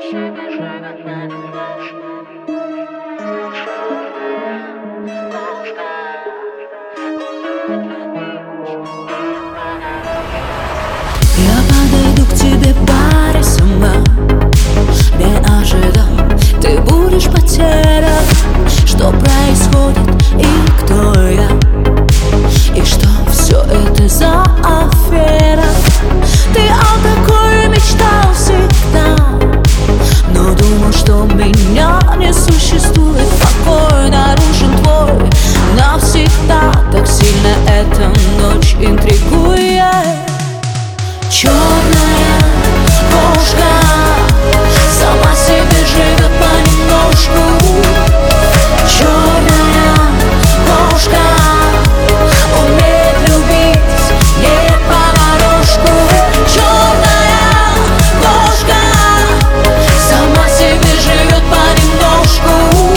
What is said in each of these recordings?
Я подойду к тебе, парень, сама. Не ожидал, ты будешь потерян. Что происходит и кто я? И что все это за афера? Ты о такой мечтал всегда, но думал, что меня не существует. Покой нарушен твой навсегда. Так сильно эта ночь интригует. Черная кошка сама себе живет понемножку. Черная кошка умеет любить не понарошку. Черная кошка сама себе живет понемножку.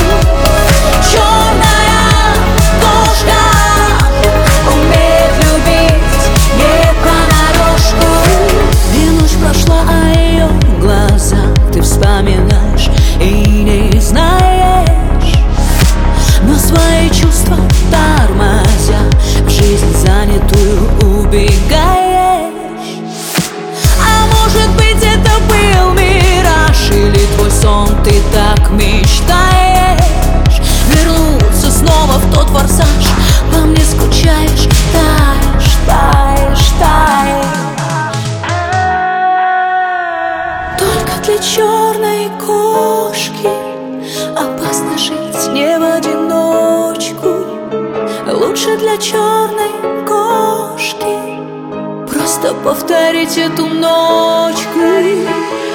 Черная кошка умеет любить не понарошку. И ночь прошла, а ее глаза ты вспоминаешь и не знаешь, но свои чувства тормозя в жизнь занятую убегаешь. А может быть, это был мираж или твой сон, ты так мечтаешь вернуться снова в тот форсаж. По мне скучаешь, таешь, таешь, таешь. Только для черной кошки опасно жить не в одиночку. Лучше для черной кошки просто повторить эту ночку.